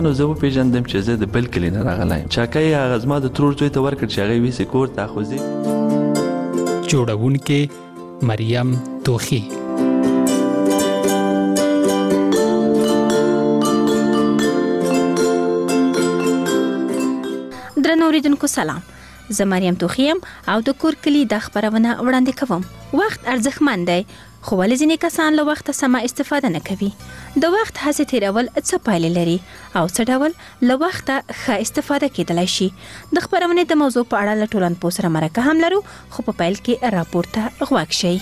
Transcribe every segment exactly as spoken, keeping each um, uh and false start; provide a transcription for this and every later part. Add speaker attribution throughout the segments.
Speaker 1: نو زه وپېژندم چې زه د بل کلي نه راغلی یم. چاکۍ هغه زما د ترور زوی ته ورکړ چې هغه یې ویسې کور ته، خو زه
Speaker 2: جوړونکې مریم توخی.
Speaker 3: درنو اوریدونکو سلام، زه مریم توخی یم او د کور کلي د خبرونه وړاندې کوم. وخت ارزښتمن دی، خو ولې ځینې کسان له وخته سمه استفاده نه کوي؟ د وخت هڅې تیرول څه پایلې لري او څه ډول له وخته ښه استفاده کېدلی شي؟ د خبرونې د موضوع په اړه له ټولنپوه سره مرکه هم لرو، خو په پیل کې راپور ته غوږ شئ.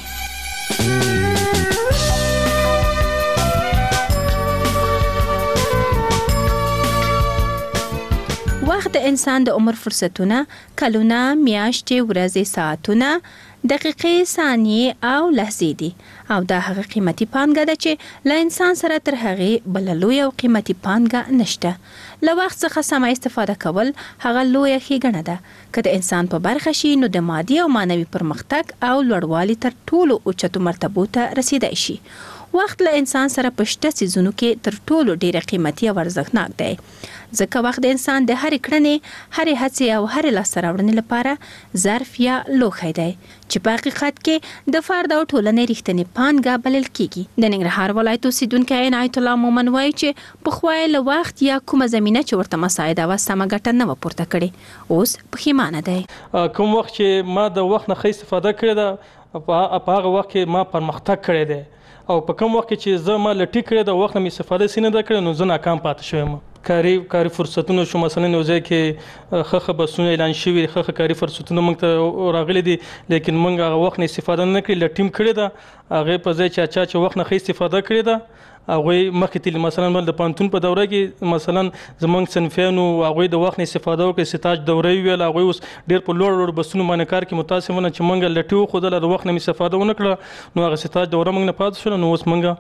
Speaker 3: وخت د انسان د عمر فرصتونه، کلونه، میاشتې، ورځې، ساعتونه، دقیقې، ثانیې او لحظې دي، او دا هغه قیمتي پانګه ده چې له انسان سره تر هغې بله لویه او قیمتي پانګه نشته. له وخت څخه سمه استفاده کول هغه لویه ښېګڼه ده. که د انسان په برخه شي نو د مادي او معنوي پرمختګ او لوړوالي تر ټولو اوچتو مرتبو ته رسیدای شي. وخت له انسان سره په شته څیزونو کې تر ټولو ډیره قیمتي او ارزښتناک دی، ځکه وخت د انسان د هرې کړنې، هرې هڅې او هرې لاسته راوړنې لپاره ظرف یا لوښی دی چې په حقیقت کې د فرد او ټولنې رښتینې پانګه بلل کیږي. د ننګرهار ولایت اوسیدونکی عنایت الله مومن وایي چې پخوا یې له وخت یا کومه زمینه چې ورته مساعده وه سمه ګټه نه وه پورته کړې، اوس پښیمانه دی.
Speaker 4: کوم وخت چې ما د وخت نه ښه استفاده کړې ده، په هغه وخت کې ما پرمختګ کړی دی، او په کوم وخت کې چې زه ما لټي کړې د وخت نه مې استفاده سي نه ده کړې، نو زه ناکام پاتې شویم. کاري کاري فرصتونه شو، مثلا یو ځای کې ښه ښه بسونه اعلان شوي، ښه ښه کاري فرصتونه موږ ته راغلي دي، لیکن موږ هغه وخت نه استفاده نه کړې، لټیم کړې ده. هغې په ځای چې چا چې وخت نه ښه استفاده کړې ده، هغوی مخکې تللي. مثلا د پوهنتون په دوره کې مثلا زموږ صنفیانو هغوی د وخت نه استفاده وکړې، ستاج دوره یې ویل، هغوی اوس ډېر په لوړ لوړ بسونو باندې کار کوي. متاسفانه چې موږ لټي وښودله، د وخت نه مې استفاده ونه کړه، نو هغه ستاج دوره موږ نه پاتې شوله، نو اوس موږ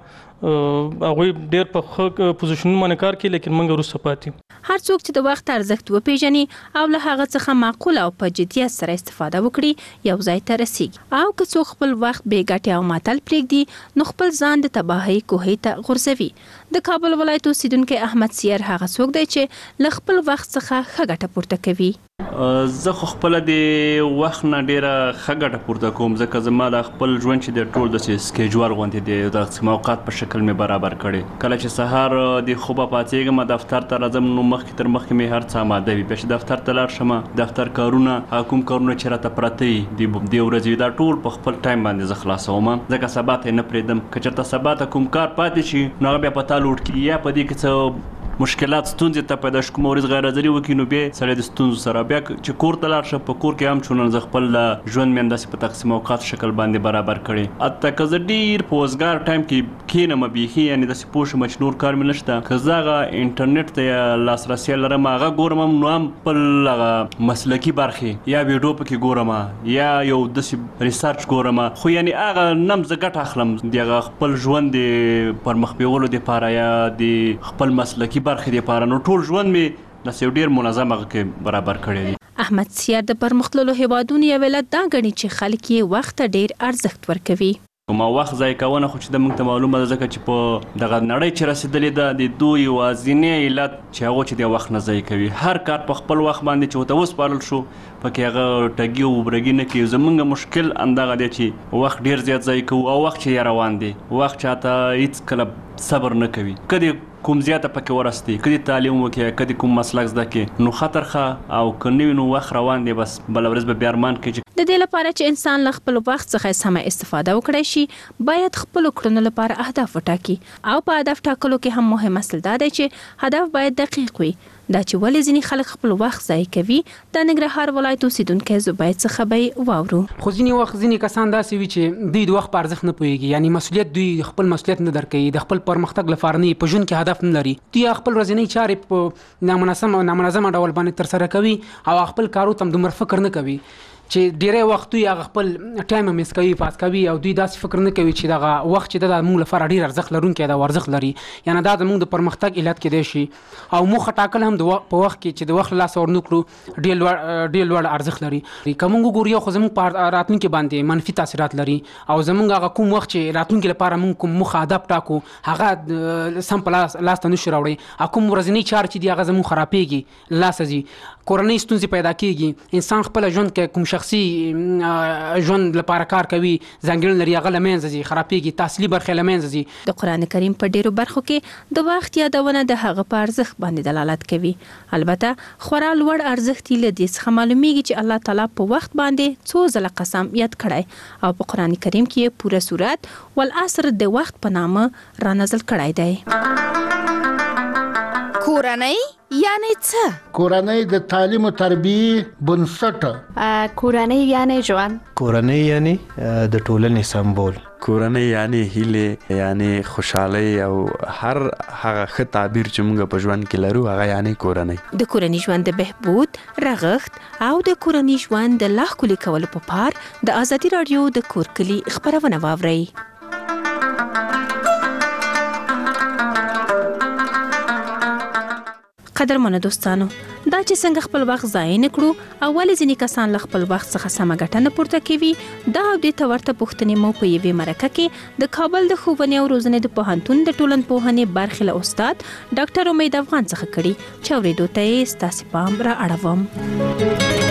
Speaker 4: هغوی ډېر په ښه پوزیشنونو باندې کار کوي، لیکن موږ وروسته پاتې.
Speaker 3: هر څوک چې د وخت ارزښت وپیژني او له هغه څخه معقول او په جدیت سره استفاده وکړي، یو ځای ته رسیږي. او که څوک خپل وخت بې ګټې او معطل پرېږدي، نو خپل ځان د تباهۍ کوهۍ ته غورځوي. د کابل ولایت اوسیدونکی احمد سیر هغه څوک دی چې له خپل وخت څخه ښه ګټه پورته کوي.
Speaker 5: زه خو خپله د وخت نه ډېره ښه ګټه پورته کوم، ځکه زما د خپل ژوند چې د ټول داسې سکیجول غوندې دی، د موقعات په شکل مې برابر کړی. کله چې سهار د خوبه پاڅېږم، دفتر ته راځم، نو مخکې تر مخکې مې هر څه اماده وي. بیا چې دفتر ته لاړ شم، دفتر کارونه، هغه کوم کارونه چې راته پراته وي د دې ورځې، دا ټول په خپل ټایم باندې زه خلاصوم، ځکه سبا ته یې نه پرېږدم. که چېرته سبا ته کوم کار پاتې شي، نو هغه بیا په تا لوډ کېږي، یا په دې کې څه مشکلات ستونزې ته پیدا شي، کومه ورځ غیر حاضري وکړي، نو بیا سړی د ستونزو سره بیا چې کور ته لاړ شه، په کور کې هم چونن زه خپل ژوند مې همداسې په تقسیم اوقات شکل باندې برابر کړی. حتی که زه ډېر په وزګار ټایم کې کښېنم بیخي، یعنې داسې پوه شم چې نور کار مې نشته، که زه هغه انټرنیټ ته یا لاسرسی لرم، هغه ګورم، نو هم خپل هغه مسلکي برخې یا ویډیو پکې ګورم یا یو داسې ریسرچ ګورم، خو یعنې هغه نه هم زه ګټه اخلم د هغه خپل ژوند د پرمخ بیولو دپاره یا د خپل مسلکي برخې دپاره، نو ټول ژوند مې داسې یو ډېر منظم هغه کې برابر کړی دی.
Speaker 3: احمد سیار د پرمختللو هیوادونو یو علت دا ګڼي چې خلک یې وخت ته ډېر ارزښت ورکوي.
Speaker 5: ما وخت ضایع کوونه خو چې د موږ ته معلومه ده، ځکه چې په دغه نړۍ چې رسېدلې ده، د دوی یوازینی علت چې هغوی چې د وخت نه ضایع کوي. هر کار په خپل وخت باندې چې ورته وسپارل شو، پکې هغه ټګي او برګي نه کوي. زموږ مشکل همدغه دی چې وخت ډېر زیات ضایع کوو، او وخت چې روان دی، وخت چاته هېڅکله صبر نه کوي. که د کوم زیاته پکې ورستی، که د تعلیم وکړي، که د کوم مسلک زده کړي، نو خطر ښه، او که نه وي نو وخت روان دی، بس بله ورځ به بیا ارمان کوي.
Speaker 3: د دې لپاره چې انسان له خپل وخت څخه سمه استفاده وکړی شي، باید خپلو کړنو لپاره اهداف وټاکي. او په هدف ټاکلو کې هم مهم اصل دا دی چې هدف باید دقیق وي. دا چې ولې ځینې خلک خپل وخت ضایع کوي، د ننګرهار ولایت اوسیدونکی زبید څخه به یې واورو.
Speaker 6: خو ځینې وخت ځینې کسان داسې وي چې دوی د وخت په ارزښت نه پوهېږي، یعنې مسؤلیت دوی خپل مسؤلیت نه درکوي، د خپل پرمختګ لپاره نه په ژوند کې هدف نه لري. دوی خپل ورځنۍ چارې په نامنظم نامنظمه ډول باندې ترسره کوي، او خپل کارو ته هم دومره فکر نه کوي. چې ډیره وخت یې هغه خپل ټایم مس کوي پاس کوي او دوی داسې فکر نه کوي چې دغه وخت چې د موږ لپاره ډیر ارزښت لرونکی دا ارزښت لري یعنی دا د موږ د پرمختګ علت کېدای شي او موږ ټاکل هم د په وخت کې چې د وخت لاس ورنکړو ډیر لوړ ډیر لوړ ارزښت لري کوم ګوري خو زموږ په راتلونکي باندې منفي تاثیرات لري او زموږ هغه کوم وخت چې راتلونکي لپاره موږ کوم مخ هدف ټاکو هغه سم په لاس لاس ته نشو راوړي کوم ورځنی چار چې دی هغه زموږ خرابېږي لاس ځي کورنۍ ستونزې پیدا کیږي انسان خپل ژوند کې کوم شخصي ژوند لپاره کار کوي ځانګړي لري هغه لمنځه ځي خرابېږي تحصیلي برخه لمنځه ځي
Speaker 3: د قران کریم په ډیرو برخو کې د وخت یادونه د هغه په ارزښت باندې دلالت کوي البته خورا لوړ ارزښت یې لدې څخه معلومیږي چې الله تعالی په وخت باندې څو ځله قسم یاد کړی او په قران کریم کې پوره سورت والعصر د وخت په نامه را نازل کړی دی
Speaker 7: کورنۍ یعنی څه؟
Speaker 8: کورنۍ د تعلیم او تربیه بنسټ.
Speaker 9: کورنۍ یعنی ژوند.
Speaker 10: کورنۍ یعنی د ټولنې سمبول.
Speaker 11: کورنۍ یعنی هیله یعنی خوشحالي او هر هغه ښه تعبیر چې موږ په ژوند کې لرو هغه یعنی کورنۍ.
Speaker 3: د کورنۍ ژوند د بهبود رغښت او د کورنۍ ژوند د لا ښکلي کولو په پار د ازادي رادیو د کور کلی خبرونه واورئ. قدرمنو دوستانو دا چې څنګه خپل وخت ضایع نه کړو اول ځینې کسان له خپل وخت څخه سمه ګټه نه پورته کوي دا او د تورته پوښتنې مو په یوې مرکه کې د کابل د ښوونې او روزنې د پوهنتون د ټولنپوهنې برخې له استاد ډاکټر امید افغان څخه کړي چې اورېدو ته یې ستاسې پام را اړوم.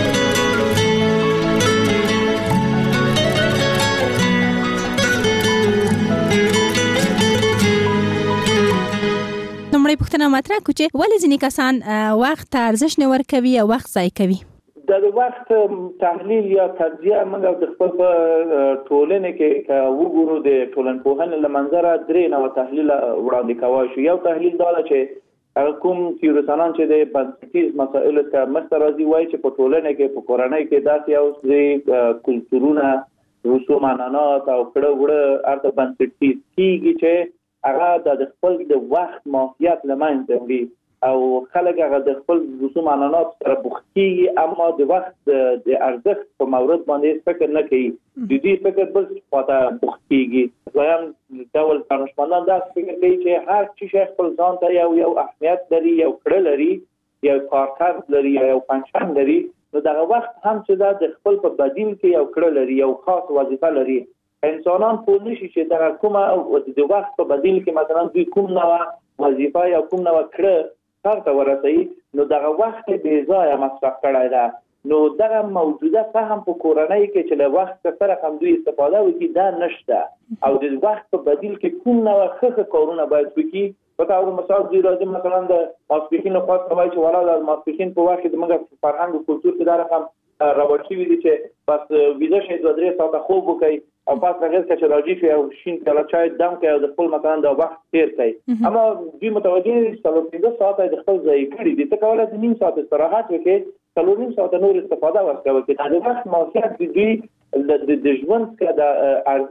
Speaker 3: نومړی پوښتنه مطرح کړو چې ولې ځینې کسان وخت ته ارزښت نه ورکوي او وخت ضایع کوي.
Speaker 12: د وخت تحلیل یا تجزیه موږ د خپل ټولنې کې وګورو د ټولنپوهنې له منظره درې نوع تحلیل وړاندې کوای شو. یو تحلیل دا چې کوم تیورسانان چې د بنسټیز مسایلو ته مخته راځي وایي چې په ټولنه کې په کورنۍ کې داسې یو کلتورونه رسوم عنعنات او کړه وړه ارته بنسټیز کیږي چې هغه د خپل د وخت ماهیت لمنځه وړي او خلک هغه د خپل رسوم عنعنات سره بوختي اما د وخت د ارزښت په مورد باندې فکر نه کوي د دې فکر بل خاطر بوختيږي ځان ډول دانشمندان دا فکر کوي چې هر څه شی خپل ځان ته یو یو اهمیت لري یو کړه لري یو کارکرد لري یو فنکشن لري نو دغه وخت هم چې د خپل په بدیل کې یو کړه لري یو خاص وظیفه لري. انسانان پوه نشي چې دا کومه د وخت په بدیل کې مثلا دوی کوم نوع وظیفه یا کوم نوع کړه څنګه ورسي نو دا وخت به ځای مصرف کړای دا نو دا موجوده فهم په کورنۍ کې چې له وخت سره هم دوی استفاده وکړي دا نشته او د وخت په بدیل کې کوم نوع ښه کارونه باید وکړي. په تاسو مثال دی راځي مثلا د ماسپیکین خاص کوي چې ولا د ماسپیکین په وخت د موږ فرهنګ او کلچر کې دا رقم راوړل شوی دي چې پس ویزه شي دوه درې ساعته خوب وکړي او پس هغه چې راځي چې او شین کله چای دم کوي او د خپل مثلا د وخت تیر کوي اما دوی متوجه دي چې څلور پنځه ساعته د خپل ځای کړی دي ته کولای د نیم ساعت استراحت وکړي څلور نیم ساعت نور استفاده وکړي چې د وخت موثق دي دوی د ژوند کې د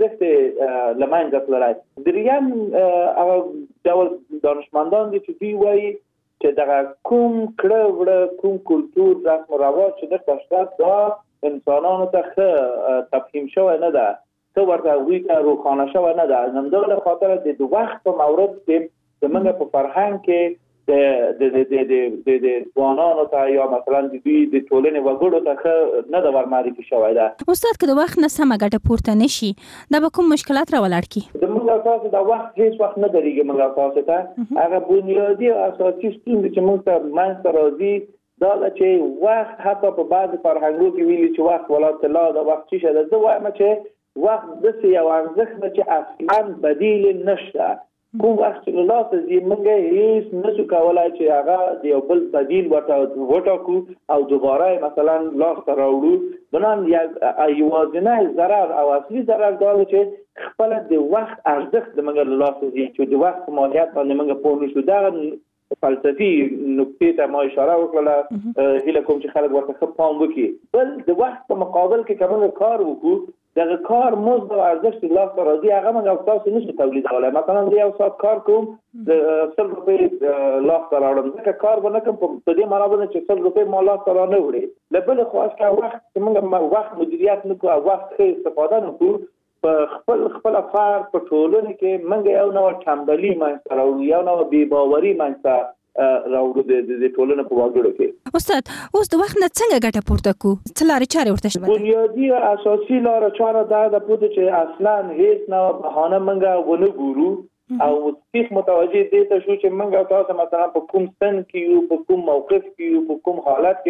Speaker 12: ارزښت لمانځه تللی دریم او ډول دانشمندان دي چې دوی وایي چې دا کوم کړه وړه کوم کلتور رسم و رواج چې د تشخیص دا انسانانو ته تفهیم شوی نه ده څه ورته وی ته روښانه شوی نه ده نن دغه خاطر د وخت په مورد کې زمونږ په فرهنګ کې د د د د د ځوانانو ته یا مثلا د دوی د ټولنې وګړو ته نه د ورمعرفي شوی ده.
Speaker 3: استاد که د وخت نه سمه ګټه پورته نشي دا به کوم مشکلات راولاړ کی؟
Speaker 12: د موږ اساس د وخت هیڅ وخت نه درېږي موږ اساس ته هغه بنیادی اساسي ستونزې چې موږ ته منځ راځي دا چې وخت حتی په بعض فرهنګونو کې ویلي چې وخت ولا طلا د وخت څه ده زه وایم چې وخت د یو ارزښت چې اصلا بدیل نشته کوم وخت چې له لاسه ځي موږ هیڅ نشو کولای چې هغه د یو بل بدیل ورته وټاکو او دوباره مثلا لاس ته راوړو بنان یوازینی ضرر او اصلي ضرر دا چې خپل د وخت ارزښت د موږ له لاسه ځي چې د وخت ماهیت باندې موږ پوه نشو دا فلسفي نکته ته ما اشاره وکړه هله کوم چې خلک ورته خپ پام وکړي بل د وخت په مقابل کې کوم کار وکړو دغه کار مزد او ارزښت لاس ته راځي هغه موږ تاسو نشو تولیدولی. مثلا زه یو ساعت کار کوم د سل روپۍ لاس ته راوړم ځکه کار به نه کوم په دې معنا باندې چې سل روپۍ ما لاس ته را نه وړي. له بلې خوا که وخت موږ وخت مدیریت نه کړو او وخت ښه استفاده نه کړو په خپل خپله فار په ټولنې کې موږ یو نوع ټنبلي منځته راوړو یو نوع بېباوري منځته راوړو د ټولنې په وګړو کې.
Speaker 3: استاد اوس د وخت نه څنګه ګټه پورته کړو؟ څه لارې چارې ورته شته؟
Speaker 12: بنیادي او اساسي لاره چاره دا ده پوهه چې اصلا هیڅ نوع بهانه موږ ونه ګورو او سیخ متوجه دي ته شو چې موږ تاسو مثلا په کوم سن کې یو په کوم موقف کې یو په کوم حالت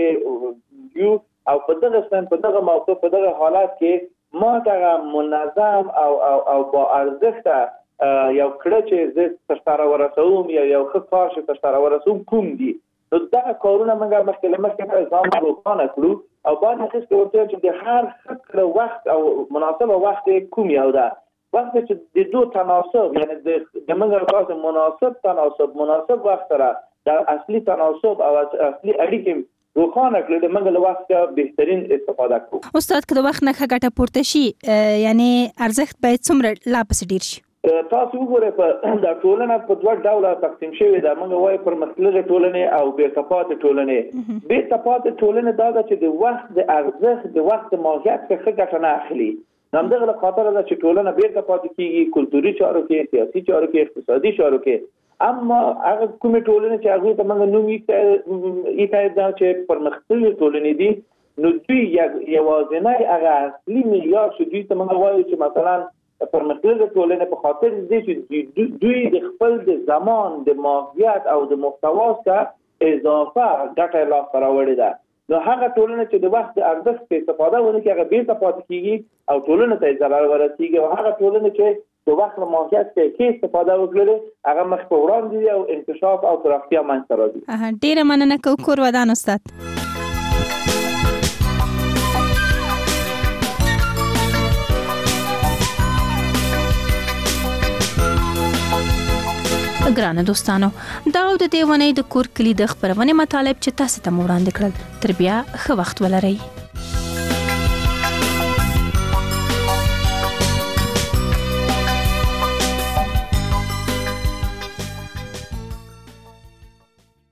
Speaker 12: کې یو او په دغه سن په دغه موقف په دغه حالت کې ما دغه منظم او او او با ارزښته یو کړه چې زه تر ورسوم یا یو ښه کار چې تر ورسوم کوم دي. نو دا کارونه موږ مخکې له مخکې ځان روښانه کړو او باید اخیستې ورته چې د هر ښه کړه وخت او مناسبه وخت کوم یو ده. وخت چې د دو تناسب یعنی د موږ تاسو مناسب تناسب مناسب وخت سره د اصلي تناسب او اصلي اړیکې روښانه کړل د موږ له وخت بهترین استفاده کوو.
Speaker 3: استاد که د وخت نه ښه ګټه پورته شي یعنی ارزښت باید څومره لا پسې ډیر شي؟
Speaker 12: تاسو وګورئ په د ټولنه په دوه ډوله تقسیم شوې ده. موږ وایو پرمختللې ټولنې او بیرته پاتې ټولنې. بیرته پاتې ټولنې دا ده چې د وخت د ارزښت د وخت د ماهیت څخه ښه ګټه نه اخلي. همدغه له خاطره ده چې ټولنه بیرته پاتې کیږي کلتوري چارو کې سیاسي چارو کې اقتصادي چارو کې. اما هغه کومې ټولنې چې هغوی ته موږ نوم ایښی ده چې پرمختللې ټولنې دي نو دوی یوازینی هغه اصلي معیار چې دوی ته موږ وایو چې مثلا پرمختللې ټولنې په خاطر دې چې دوی د خپل د زمان د ماهیت او د محتوا څخه اضافه ګټه لاسته راوړې ده. نو هغه ټولنه چې د وخت د ارزښت په استفاده ونه کړي هغه بیرته پاتې کیږي او ټولنه ته ضرر ورسیږي او هغه ټولنه چې د وخت له ماهیت څخه استفاده وکړي هغه مخ په وړاندې او انکشاف او پراختیا منځته راځي.
Speaker 3: ډیره مننه کوم کور ودان استاد. ګرانه دوستانو دا د دې ونې د کور کلی د خبرونه مطالب چې تاسو ته وړاندې کړل تر بیا ښه وخت ولرئ.